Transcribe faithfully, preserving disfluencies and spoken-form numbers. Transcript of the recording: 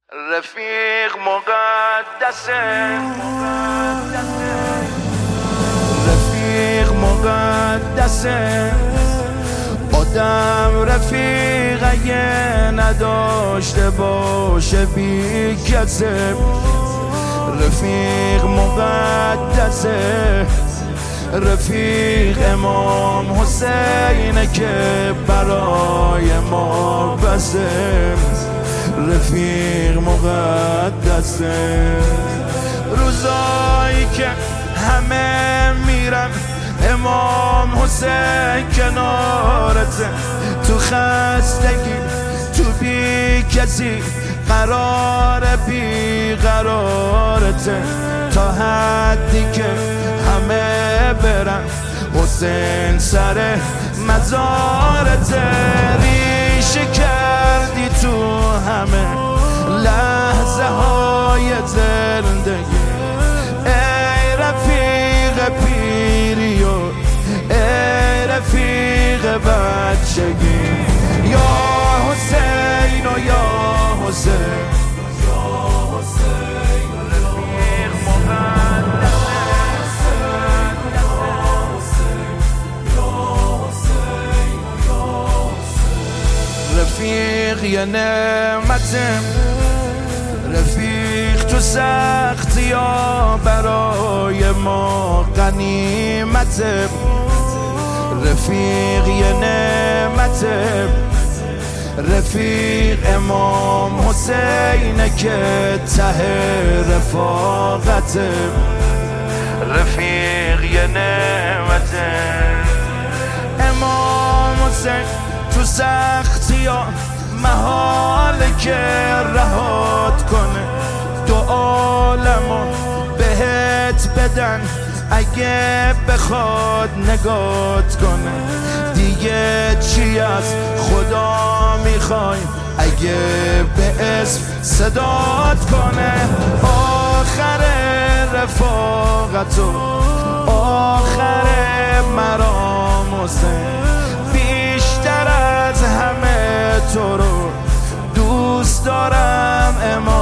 رفیق مقدسه رفیق مقدسه آدم رفیق اگه نداشته باشه بی کسه رفیق مقدسه رفیق امام حسینه که برای ما بسه رفیق مقدسه روزایی که همه میرن امام حسین کنارته تو خستگی تو بی کسی قرار بی قرارته تا حدی که همه برن حسین سر مزارته ریشه کردی تو همه لحظه های زندگی ای رفیق پیری و ای رفیق بچگی یا حسین و یا حسین رفیق یه نعمتم رفیق تو سختی ها برای ما غنیمتم رفیق یه نعمتم رفیق امام حسینه که ته رفاقتم رفیق یه نعمتم امام حسین تو سختی ها محاله که رهات کنه دو عالمو بهت بدن اگه بخواد نگات کنه دیگه چی از خدا میخوای اگه به اسم صدات کنه آخر رفاقتو آخر مرام حسین بیشتر از همه تو رو دوست دارم امام